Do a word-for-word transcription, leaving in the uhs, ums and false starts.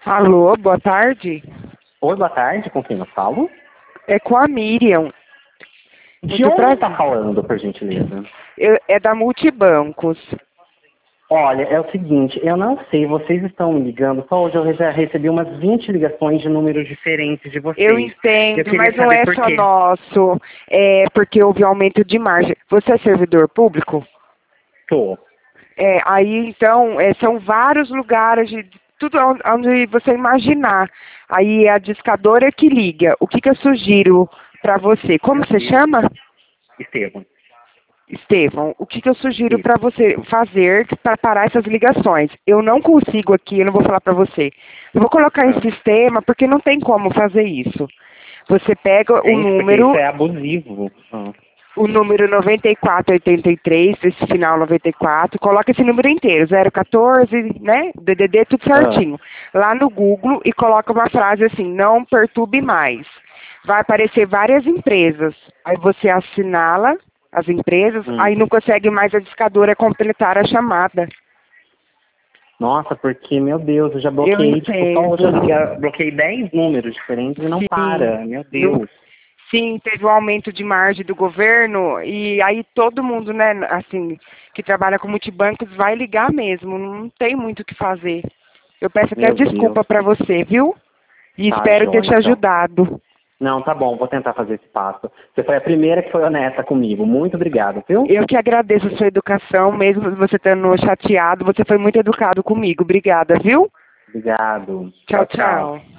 Alô, boa tarde. Oi, boa tarde, com quem eu falo? É com a Miriam. De Muito onde prazer. está falando, por gentileza? Eu- é da Multibancos. Olha, é o seguinte, eu não sei, vocês estão me ligando, só hoje eu já recebi umas vinte ligações de números diferentes de vocês. Eu Eu entendo, queria mas não saber é por só quê. nosso. É porque houve aumento de margem. Você é servidor público? Tô. É, aí, então, é, são vários lugares, de tudo on- onde você imaginar. Aí é a discadora que liga. O que, que eu sugiro para você? Como você chama? Estevam. Estevão, o que, que eu sugiro Isso. para você fazer para parar essas ligações? Eu não consigo aqui, eu não vou falar para você. Eu vou colocar em Ah. sistema porque não tem como fazer isso. Você pega o Gente, porque isso número, é abusivo. Ah. o número noventa e quatro oitenta e três, esse final noventa e quatro, coloca esse número inteiro, zero quatorze, né? D D D, tudo Ah. certinho. Lá no Google e coloca uma frase assim, não perturbe mais. Vai aparecer várias empresas. Aí você assinala as empresas, Hum. aí não consegue mais a discadora completar a chamada. Nossa, porque, meu Deus, eu já Eu bloqueei, tipo, só hoje eu entendo. liga, bloqueei dez números diferentes e não Sim. para, meu Não- Deus. sim, teve um aumento de margem do governo e aí todo mundo, né, assim, que trabalha com multibancos vai ligar mesmo, não tem muito o que fazer. Eu peço até Meu Deus. desculpa para você, viu? E Tá, espero ter joia, te então. ajudado. Não, tá bom, vou tentar fazer esse passo. Você foi a primeira que foi honesta comigo. Muito obrigado, viu? Eu que agradeço a sua educação, mesmo você estando chateado, você foi muito educado comigo. Obrigada, viu? Obrigado. Tchau, Tchau, tchau. tchau.